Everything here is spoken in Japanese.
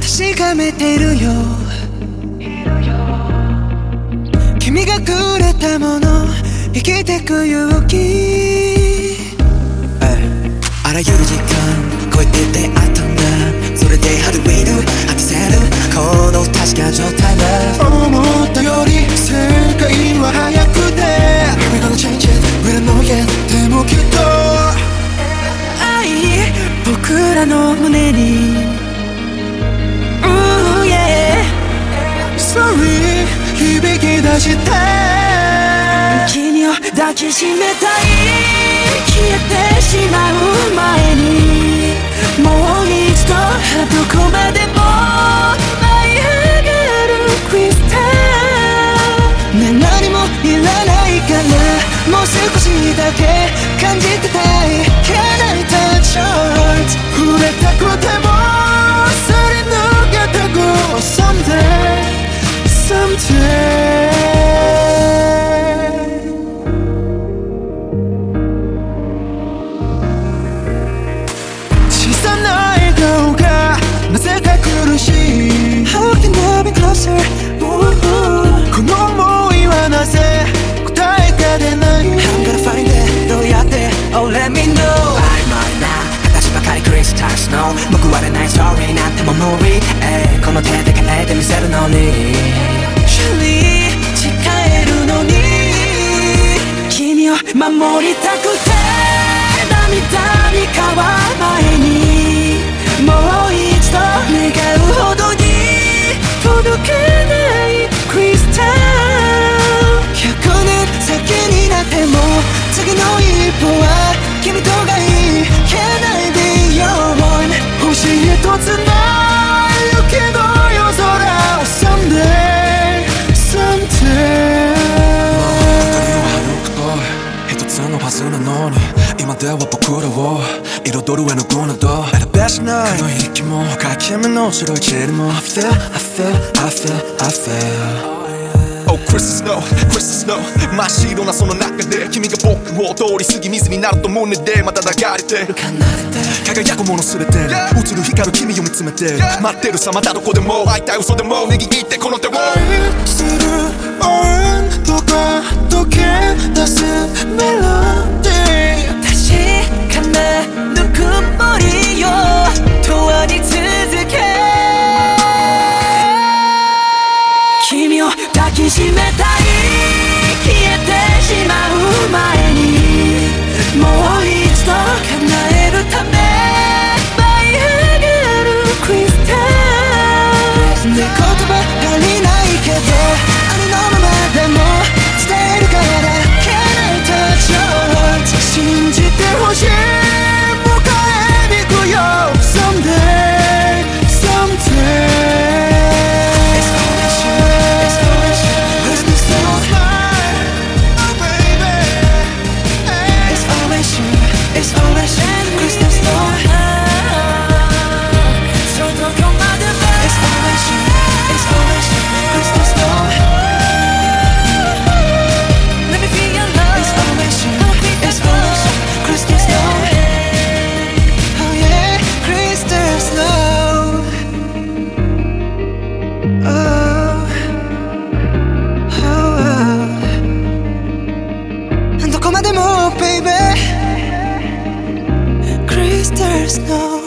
確かめてるよ。君がくれたもの、生きてく勇気。あらゆる時間超えて出会ったんだ。それでHow do we do果たせるこの確か状態だ。思ったより世界は速くて We're gonna change it, we don't know yet でもきっと愛僕らの胸に Ooh yeah Sorry 響き出して君を抱きしめたい。消えてしまう前にもう一度どこまでも舞い上がるクリスタルね。何もいらないからもう少しだけ感じてたい。Can I touch your heart 触れたくてもすり抜けてく Someday Somedayなぜか苦しい How can I be closer? この想いはなぜ答えが出ない。 I'm gonna find it どうやって Oh let me know 曖昧な形ばかりクリスタルスノー報われないストーリーなんても無理、この手で変えてみせるのに Surely 誓えるのに君を守りたくて涙に変わる前にもう一度願うほどに届けないクリスタル。100年先になっても次の一歩は君とがいい。 Can I be your one 星へとつない雪の夜空 Someday Someday 一つのはずなのに今では僕らを彩る絵の具など選べしない。この息も書き目の白い塵も I feel, I feel, I feel, I feel Oh Crystal Snow, Crystal Snow 真っ白なその中で君が僕を通り過ぎ水になると胸でまた流れてる輝くものすべて映る光る君を見つめて待ってるさまたどこでも会いたい嘘でも握ってこの手を愛する温度が溶け出すメロディー確かなぬくもりよ永遠に続け君を抱きしめたい。消えてしまう前にもう一度叶えるため舞い上がるクリスタルね。言葉足りないけどありのままでも伝えるから Can I touch your heart 信じてほしい。迎えに行くよ Someday Someday Baby, crystal snow